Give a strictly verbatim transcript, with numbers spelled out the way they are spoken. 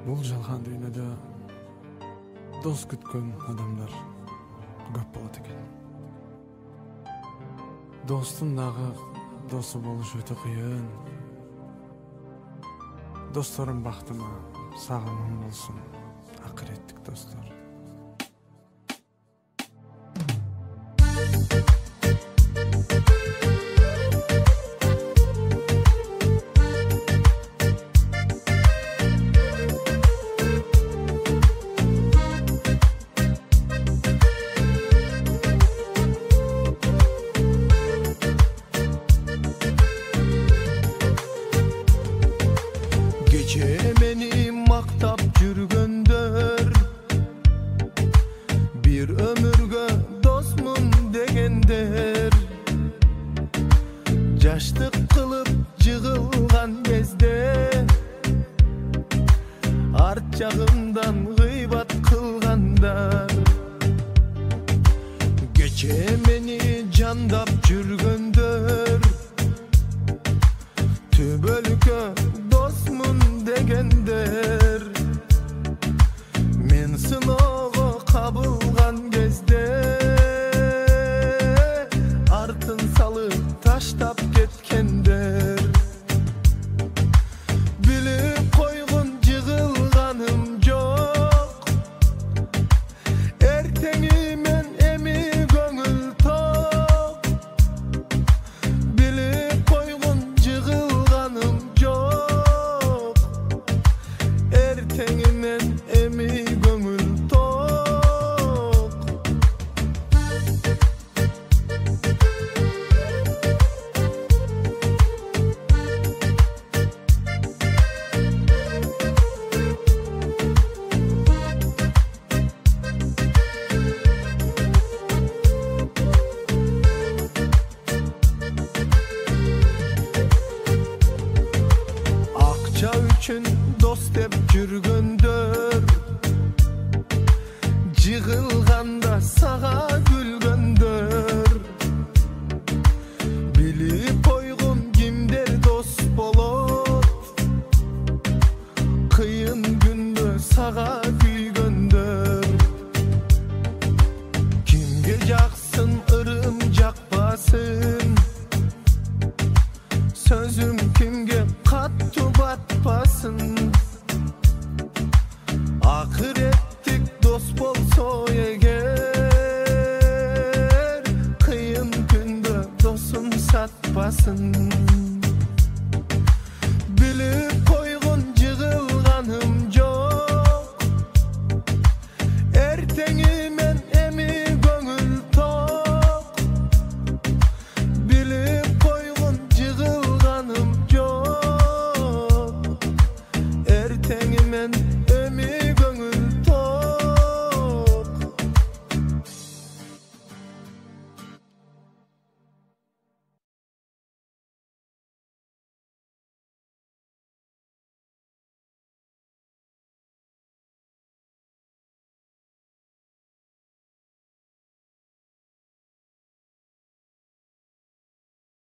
Бул жалган дүйнөдө дос күткөн адамдар көп болот экен. Достун дагы досу болуш өтө кыйын. Досторум бактыма сагымым болсун, акыреттик достор. Gece beni maktap жүргөндөр, bir ömürgө dosmun degender, жаштык кылып жыгылган кезде, арт жагымдан гыйбат кылгандар. Gece meni жандап жүргөндөр, түбөлүккө досмун дегендер, мен сыноого кабылган кезде, артын салып таштап кеткендер. Билип койгон жыгылганым жок, эртең мен эми көңүл ток. Билип койгон жыгылганым жок, эртең мен эми көңүл ток. Акча үчүн дос деп жүргөндөр, жыгылганда сага күлгөндөр. Билип койгум кимдер дос болот, кыйын күндө сага күйгөндөр. Кимге жаксын ырым жакпасын, сөзүм кимге каттуу батпасын. Акыреттик дос болсо эгер, кыйын күндө досун сатпасын.